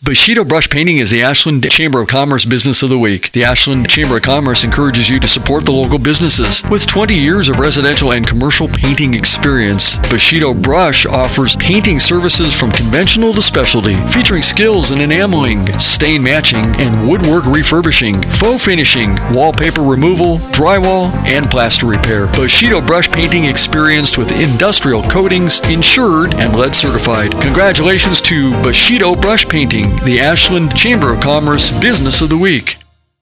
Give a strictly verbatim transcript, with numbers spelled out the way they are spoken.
Bushido Brush Painting is the Ashland Chamber of Commerce Business of the Week. The Ashland Chamber of Commerce encourages you to support the local businesses. With twenty years of residential and commercial painting experience, Bushido Brush offers painting services from conventional to specialty, featuring skills in enameling, stain matching, and woodwork refurbishing, faux finishing, wallpaper removal, drywall, and plaster repair. Bushido Brush Painting experienced with industrial coatings, insured, and lead certified. Congratulations to Bushido Brush Painting, the Ashland Chamber of Commerce Business of the Week.